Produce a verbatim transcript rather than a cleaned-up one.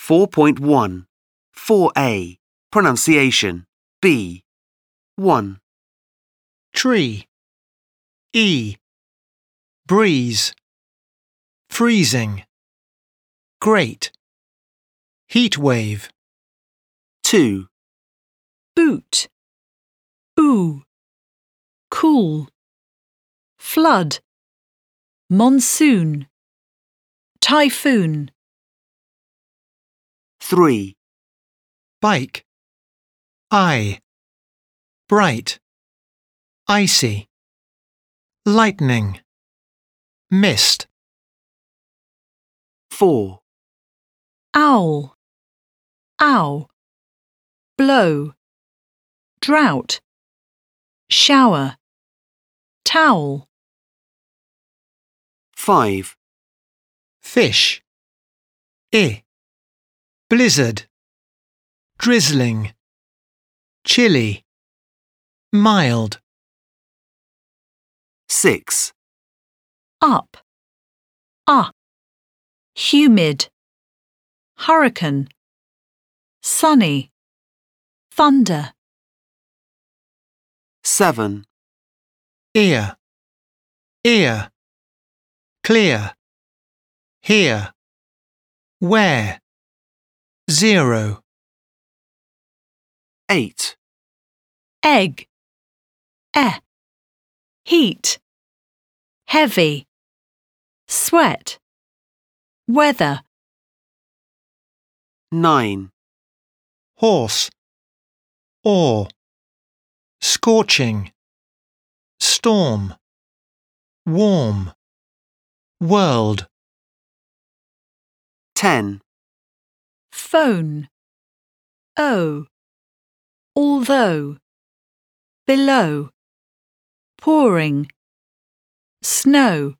four point one. four A. Pronunciation. B. one. Tree. E. Breeze. Freezing. Great. Heat wave. two. Boot. Ooh. Cool. Flood. Monsoon. Typhoon. three. Bike. Eye. Bright. Icy. Lightning. Mist. four. Owl. Ow. Blow. Drought. Shower. Towel. five. Fish. I. Blizzard. Drizzling. Chilly. Mild. six. Up. Ah. Humid. Hurricane. Sunny. Thunder. seven. Ear. Ear. Clear. Here. Where. Zero. eight. Egg. Eh. Heat. Heavy. Sweat. Weather. nine. Horse. Oar. Scorching. Storm. Warm. World. ten. Phone. Oh. Although. Below. Pouring. Snow.